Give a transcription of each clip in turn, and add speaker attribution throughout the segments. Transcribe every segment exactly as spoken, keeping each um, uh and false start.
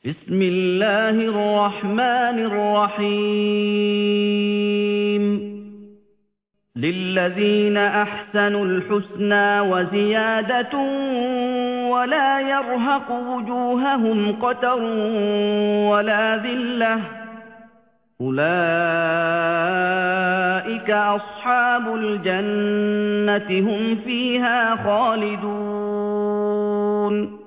Speaker 1: بسم الله الرحمن الرحيم للذين أحسنوا الحسنى وزيادة ولا يرهق وجوههم قتر ولا ذلة أولئك أصحاب الجنة هم فيها خالدون.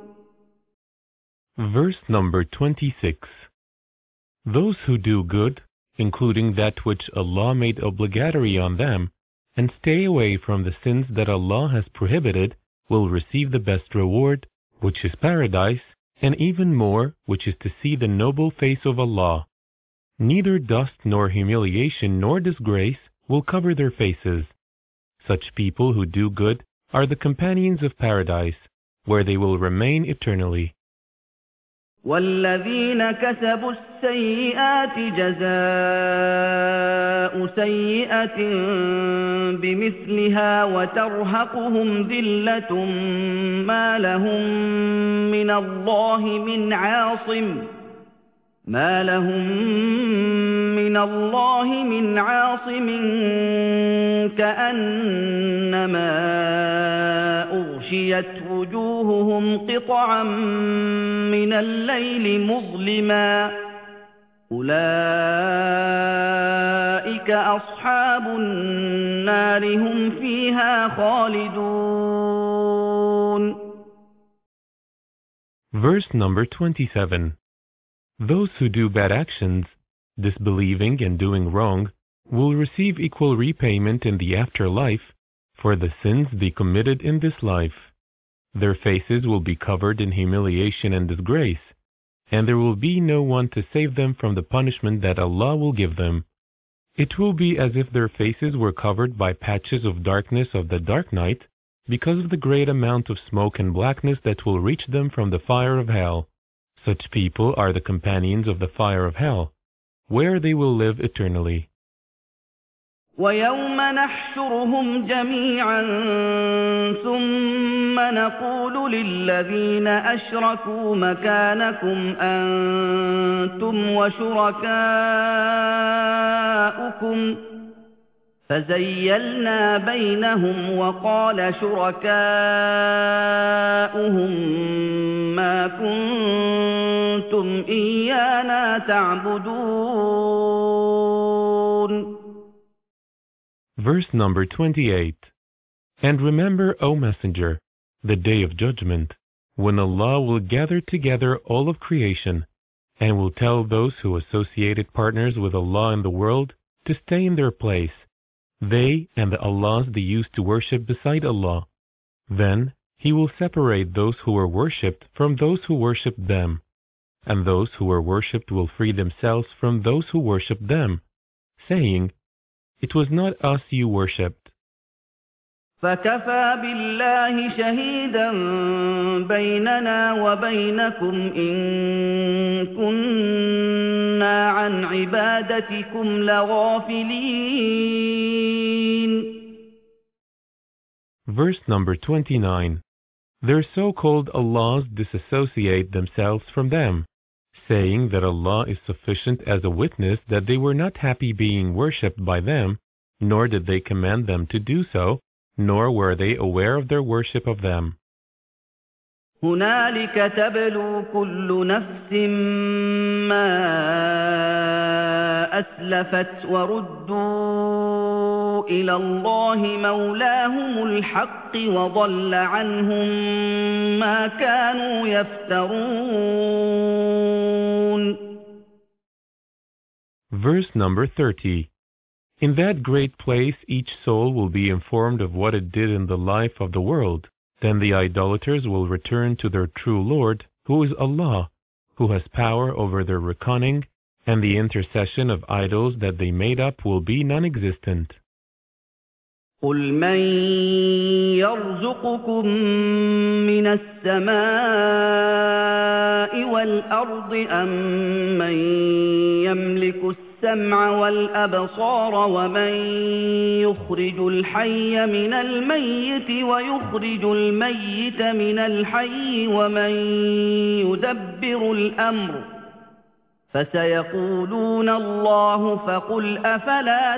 Speaker 2: Verse number twenty-six. Those who do good, including that which Allah made obligatory on them, and stay away from the sins that Allah has prohibited, will receive the best reward, which is paradise, and even more, which is to see the noble face of Allah. Neither dust nor humiliation nor disgrace will cover their faces. Such people who do good are the companions of paradise, where they will remain eternally.
Speaker 1: والذين كسبوا السيئات جزاء سيئة بمثلها وترهقهم ذلة ما لهم من الله من عاصم ما لهم من الله من عاصم كأنما أغشيت وجوههم قطعا من الليل مظلما أولئك أصحاب النار هم فيها خالدون.
Speaker 2: Verse number twenty-seven. Those who do bad actions, disbelieving and doing wrong, will receive equal repayment in the afterlife for the sins they committed in this life. Their faces will be covered in humiliation and disgrace, and there will be no one to save them from the punishment that Allah will give them. It will be as if their faces were covered by patches of darkness of the dark night because of the great amount of smoke and blackness that will reach them from the fire of hell. Such people are the companions of the fire of hell, where they will live eternally.
Speaker 1: وَيَوْمَ نَحْشُرُهُمْ جَمِيعًا ثُمَّ نَقُولُ لِلَّذِينَ أَشْرَكُوا مَكَانَكُمْ أَنْتُمْ وَشُرَكَاؤُكُمْ فَزَيَّلْنَا بَيْنَهُمْ وَقَالَ شُرَكَاؤُهُمْ مَا كُنْتُمْ إِيَّانَا تَعْبُدُونَ.
Speaker 2: Verse number twenty-eight. And remember, O Messenger, the day of judgment, when Allah will gather together all of creation, and will tell those who associated partners with Allah in the world to stay in their place, they and the Allahs they used to worship beside Allah. Then He will separate those who were worshipped from those who worshipped them, and those who were worshipped will free themselves from those who worshipped them, saying, It was not us you worshipped.
Speaker 1: فَكَفَى بِاللَّهِ شَهِيدًا بَيْنَنَا وَبَيْنَكُمْ إِن كُنَّا عَنْ عِبَادَتِكُمْ لَغَافِلِينَ.
Speaker 2: Verse number twenty-nine. Their so-called Allahs disassociate themselves from them, saying that Allah is sufficient as a witness that they were not happy being worshipped by them, nor did they command them to do so, nor were they aware of their worship of them.
Speaker 1: هُنَالِكَ تَبْلُو كُلُّ نَفْسٍ مَا أَسْلَفَتْ وَرُدُّوا إِلَى اللَّهِ مَوْلَاهُمُ الْحَقِّ وَضَلَّ عَنْهُم مَّا كَانُوا يَفْتَرُونَ.
Speaker 2: Verse number thirty. In that great place each soul will be informed of what it did in the life of the world. Then the idolaters will return to their true Lord, who is Allah, who has power over their reckoning, and the intercession of idols that they made up will be non-existent.
Speaker 1: قُلْ مَنْ يَرْزُقُكُمْ مِنَ السَّمَاءِ والأرض أمن يملك السمع والأبصار ومن يخرج الحي من الميت ويخرج الميت من الحي ومن يدبر الأمر فسيقولون الله فقل أفلا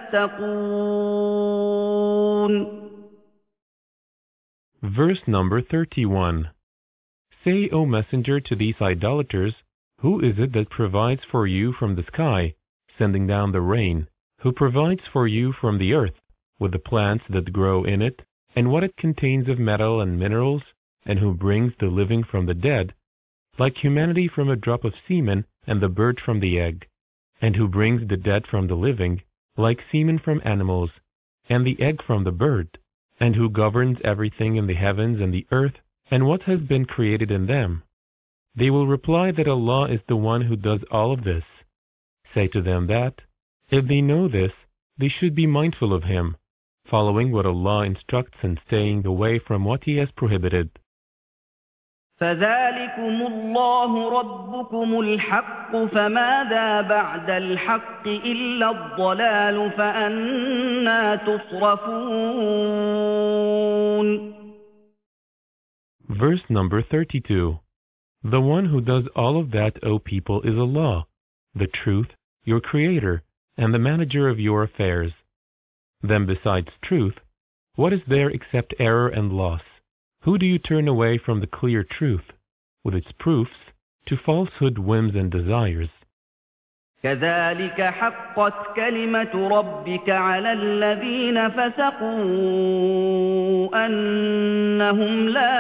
Speaker 1: تتقون.
Speaker 2: Verse number thirty-one. Say, O Messenger, to these idolaters, who is it that provides for you from the sky, sending down the rain, who provides for you from the earth, with the plants that grow in it, and what it contains of metal and minerals, and who brings the living from the dead, like humanity from a drop of semen, and the bird from the egg, and who brings the dead from the living, like semen from animals, and the egg from the bird, and who governs everything in the heavens and the earth, and what has been created in them. They will reply that Allah is the one who does all of this. Say to them that, if they know this, they should be mindful of Him, following what Allah instructs and staying away from what He has prohibited.
Speaker 1: فذلكم الله ربكم الحق فماذا بعد الحق إلا الضلال فأنى تصرفون.
Speaker 2: Verse number thirty-two. The one who does all of that, O people, is Allah, the truth, your Creator, and the manager of your affairs. Then besides truth, what is there except error and loss? Who do you turn away from the clear truth, with its proofs, to falsehood, whims, and desires?
Speaker 1: كذلك حقت كلمة ربك على الذين فسقوا أنهم لا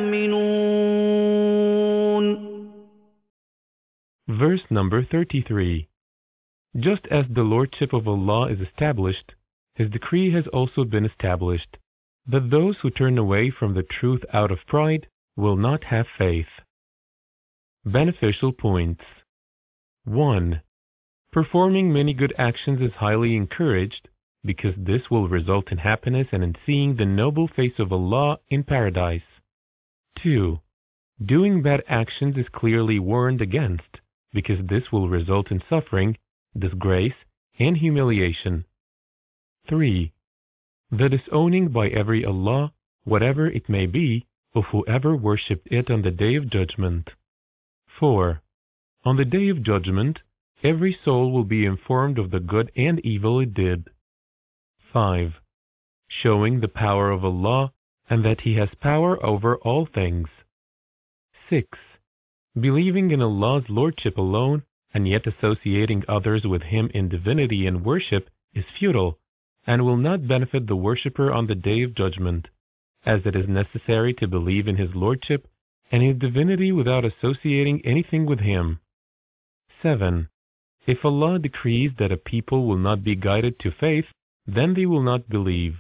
Speaker 1: يؤمنون.
Speaker 2: Verse number thirty-three. Just as the Lordship of Allah is established, His decree has also been established, that those who turn away from the truth out of pride will not have faith. Beneficial points. one. Performing many good actions is highly encouraged, because this will result in happiness and in seeing the noble face of Allah in paradise. two. Doing bad actions is clearly warned against, because this will result in suffering, disgrace, and humiliation. three. The disowning by every Allah, whatever it may be, of whoever worshipped it on the Day of Judgment. four. On the Day of Judgment, every soul will be informed of the good and evil it did. five. Showing the power of Allah, and that He has power over all things. six. Believing in Allah's Lordship alone, and yet associating others with Him in divinity and worship is futile, and will not benefit the worshipper on the Day of Judgment, as it is necessary to believe in His Lordship and His divinity without associating anything with Him. seven. If Allah decrees that a people will not be guided to faith, then they will not believe.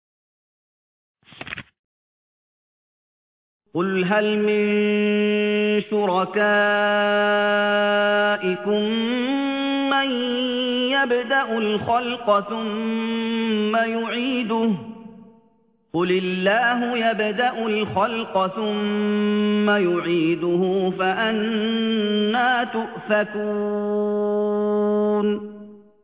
Speaker 1: قل هل من شركائكم من يبدأ الخلق ثم يعيده قل الله يبدأ الخلق ثم يعيده فأنى تؤفكون.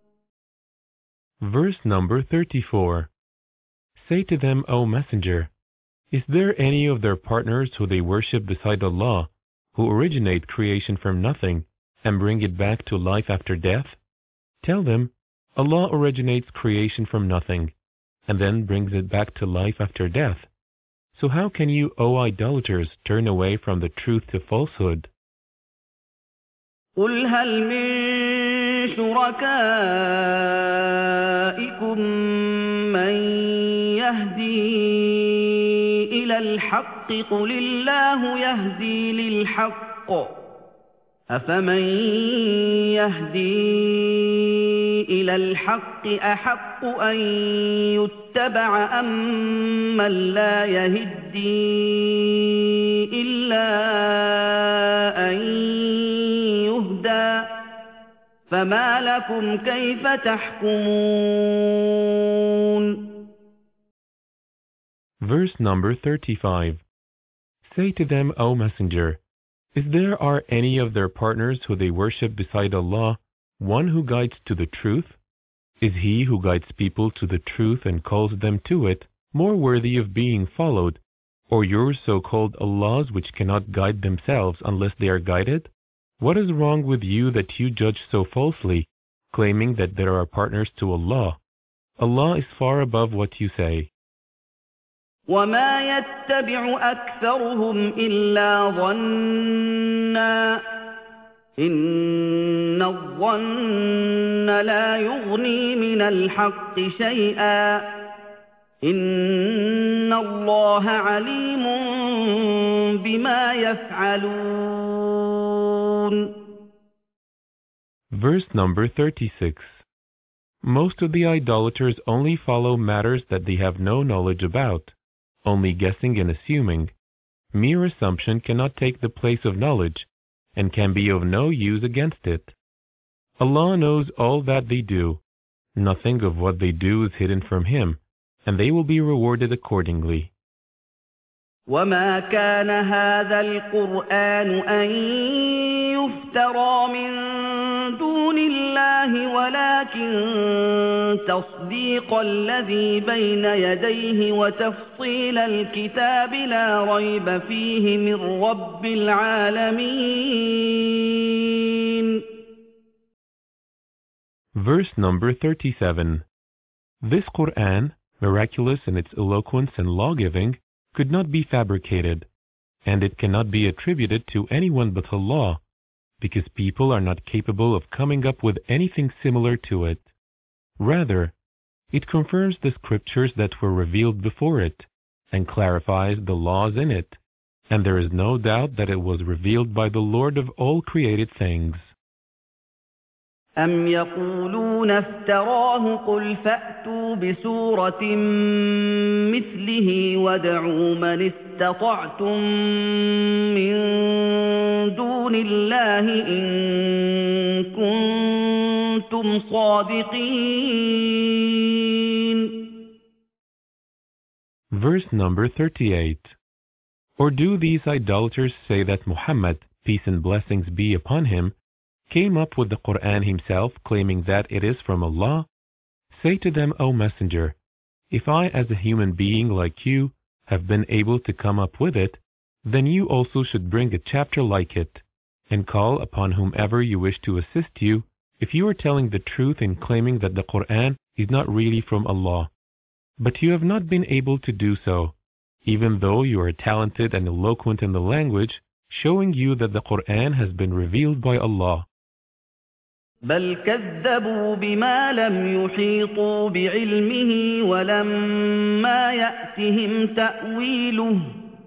Speaker 2: Verse number thirty-four. Say to them, O Messenger, is there any of their partners who they worship beside Allah, who originate creation from nothing and bring it back to life after death? Tell them, Allah originates creation from nothing, and then brings it back to life after death. So how can you, O idolaters, turn away from the truth to falsehood?
Speaker 1: قل هل من شركائكم من يهدي إلى الحق قل الله يهدي للحق أفمن يهدي إلى الحق أحق أن يتبع أم من لا يهدي إلا أن يهدى فما لكم كيف تحكمون.
Speaker 2: Verse number thirty-five. Say to them, O Messenger, Is there are any of their partners who they worship beside Allah, one who guides to the truth? Is he who guides people to the truth and calls them to it more worthy of being followed, or your so-called Allahs which cannot guide themselves unless they are guided? What is wrong with you that you judge so falsely, claiming that there are partners to Allah? Allah is far above what you say.
Speaker 1: وَمَا يَتَّبِعُ أَكْثَرُهُمْ إِلَّا ظَنًّا إِنَّ الظَّنَّ لَا يُغْنِي مِنَ الْحَقِّ شَيْئًا إِنَّ اللَّهَ عَلِيمٌ بِمَا يَفْعَلُونَ.
Speaker 2: Verse number thirty-six. Most of the idolaters only follow matters that they have no knowledge about, only guessing and assuming. Mere assumption cannot take the place of knowledge, and can be of no use against it. Allah knows all that they do. Nothing of what they do is hidden from Him, and they will be rewarded accordingly.
Speaker 1: وَمَا كَانَ هَذَا الْقُرْآنُ أَن يُفْتَرَى مِن دُونِ اللَّهِ وَلَكِن تَصْدِيقَ الَّذِي بَيْنَ يَدَيْهِ وَتَفْصِيلَ الْكِتَابِ لَا رَيْبَ فِيهِ مِن رَّبِّ الْعَالَمِينَ.
Speaker 2: Verse number thirty-seven. This Qur'an, miraculous in its eloquence and law-giving, could not be fabricated, and it cannot be attributed to anyone but Allah, because people are not capable of coming up with anything similar to it. Rather, it confirms the scriptures that were revealed before it, and clarifies the laws in it, and there is no doubt that it was revealed by the Lord of all created things.
Speaker 1: أَمْ يَقُولُونَ افْتَرَاهُ قُلْ فَأْتُوا بِسُورَةٍ مِثْلِهِ وَادْعُوا مَنِ اسْتَطَعْتُم مِّن دُونِ اللَّهِ إِن كُنتُمْ صَادِقِينَ.
Speaker 2: Verse number thirty-eight. Or do these idolaters say that Muhammad, peace and blessings be upon him, came up with the Qur'an himself, claiming that it is from Allah? Say to them, O Messenger, if I as a human being like you have been able to come up with it, then you also should bring a chapter like it, and call upon whomever you wish to assist you, if you are telling the truth in claiming that the Qur'an is not really from Allah. But you have not been able to do so, even though you are talented and eloquent in the language, showing you that the Qur'an has been revealed by Allah.
Speaker 1: بل كذبوا بما لم يحيطوا بعلمه ولما يأتهم تأويله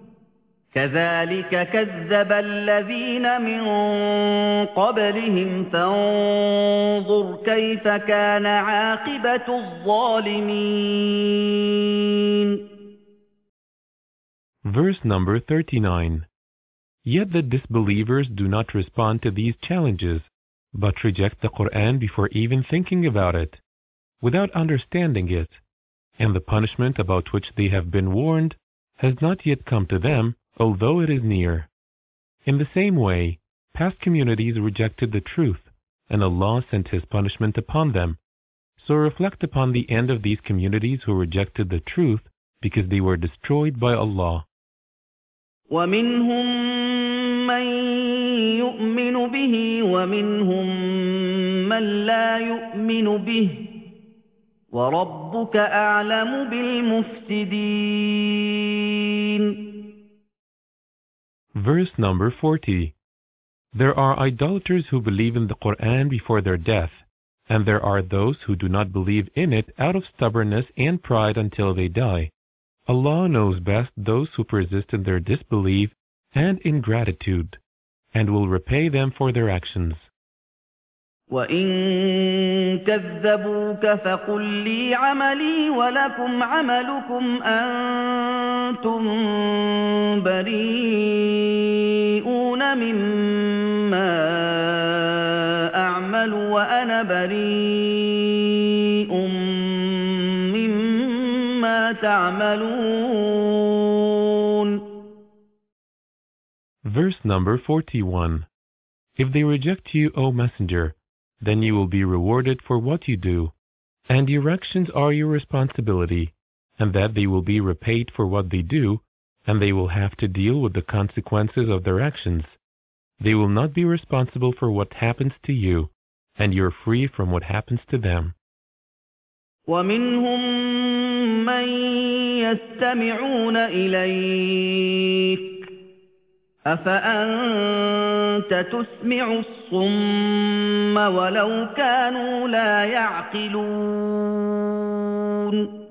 Speaker 1: كذلك كذب الذين من قبلهم فانظر كيف كان عاقبة الظالمين.
Speaker 2: Verse number thirty-nine. Yet the disbelievers do not respond to these challenges, but reject the Qur'an before even thinking about it, without understanding it, and the punishment about which they have been warned has not yet come to them, although it is near. In the same way, past communities rejected the truth, and Allah sent His punishment upon them. So reflect upon the end of these communities who rejected the truth because they were destroyed by Allah.
Speaker 1: وَمِنْهُمْ مَنْ يُؤْمِنُ بِهِ وَمِنْهُمْ مَنْ لَا يُؤْمِنُ بِهِ وَرَبُّكَ أَعْلَمُ بِالْمُفْسِدِينَ.
Speaker 2: Verse number forty. There are idolaters who believe in the Qur'an before their death, and there are those who do not believe in it out of stubbornness and pride until they die. Allah knows best those who persist in their disbelief and ingratitude, and will repay them for their actions.
Speaker 1: وَإِن كَذَّبُوكَ فَقُل لِّي عَمَلِي وَلَكُمْ عَمَلُكُمْ أَنتُم بَرِيئُونَ مِمَّا أَعْمَلُ وَأَنَا بَرِيءٌ مِّمَّا تَعْمَلُونَ.
Speaker 2: Verse number forty-one. If they reject you, O Messenger, then you will be rewarded for what you do, and your actions are your responsibility, and that they will be repaid for what they do, and they will have to deal with the consequences of their actions. They will not be responsible for what happens to you, and you're free from what happens to them.
Speaker 1: وَمِنْهُمْ مَنْ يَسْتَمِعُونَ إِلَيْكَ أَفَأَنْتَ تُسْمِعُ الصُّمَّ وَلَوْ كَانُوا لَا يَعْقِلُونَ.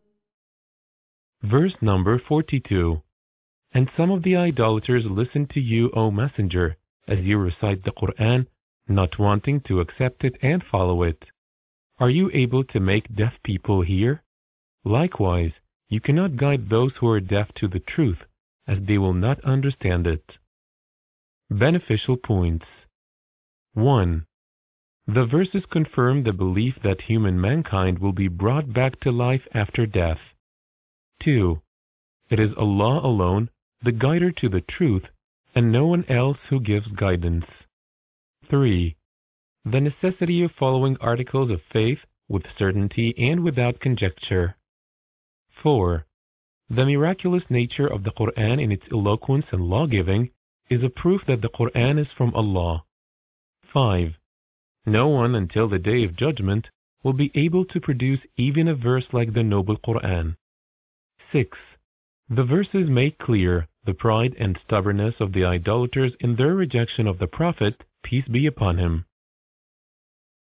Speaker 2: Verse number forty-two. And some of the idolaters listen to you, O Messenger, as you recite the Qur'an, not wanting to accept it and follow it. Are you able to make deaf people hear? Likewise, you cannot guide those who are deaf to the truth, as they will not understand it. Beneficial points. one. The verses confirm the belief that human mankind will be brought back to life after death. two. It is Allah alone, the guider to the truth, and no one else who gives guidance. three. The necessity of following articles of faith with certainty and without conjecture. four. The miraculous nature of the Qur'an in its eloquence and law-giving is a proof that the Qur'an is from Allah. five. No one until the Day of Judgment will be able to produce even a verse like the Noble Qur'an. six. The verses make clear the pride and stubbornness of the idolaters in their rejection of the Prophet, peace be upon him.